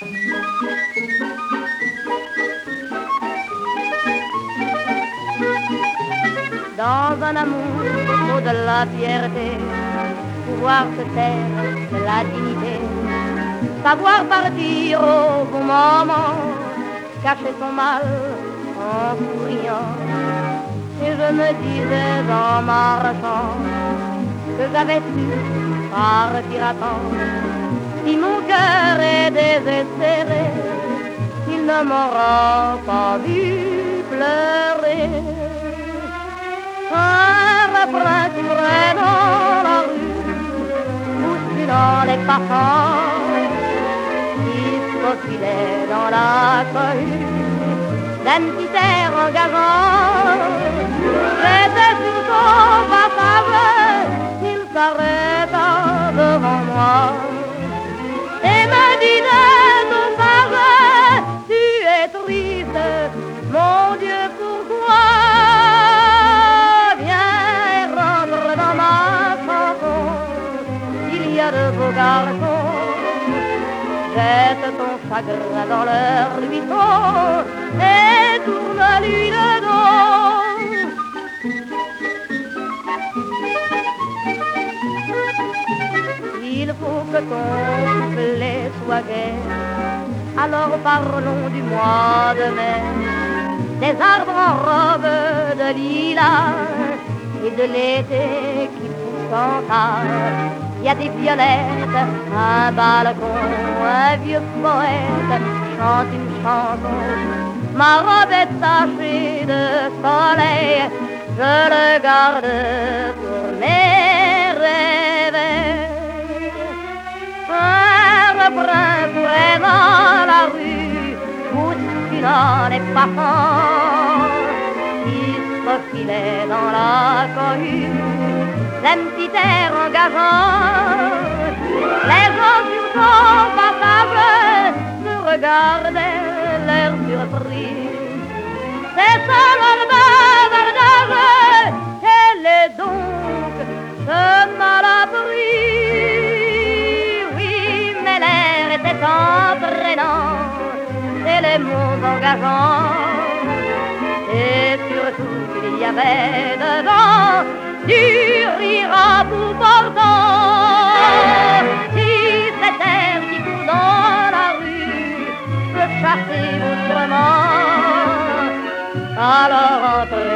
Dans un amour au-delà de la fierté, pouvoir se taire de la dignité, savoir partir au bon moment, cacher son mal en souriant. Et je me disais en marchant que j'avais su partir à temps. Si mon cœur est désespéré, il ne m'aura pas vu pleurer. Un refrain courait dans la rue, bousculant les passants, qui se faufilaient dans la cohue d'un petit air engageant. J'étais sur son passage, il s'arrêta devant moi et me disait au sage, tu es triste, mon Dieu, pourquoi? Viens rendre dans ma chanson, il y a de beaux garçons. Jette ton chagrin dans leur buisson et tourne-lui le dos. Il faut que ton soufflet soit gai, alors parlons du mois de mai, des arbres en robe de lilas et de l'été qui pousse en tas. Il y a des violettes, un balcon, un vieux poète chante une chanson. Ma robe est tachée de soleil, je le garde pour mes rêves. Un refrain courait dans la rue, bousculant les passants, qui se faufilaient dans la cohue d'un petit air engageant. Les gens sur son passage se regardaient l'air surpris. C'est ça leur bavardage, quel est donc ce mal appris? Oui, mais l'air était entraînant et les mots engageants. Et surtout il y avait dedans du rire à bout portant. Si cet air qui court dans la rue peut chasser autrement, alors entre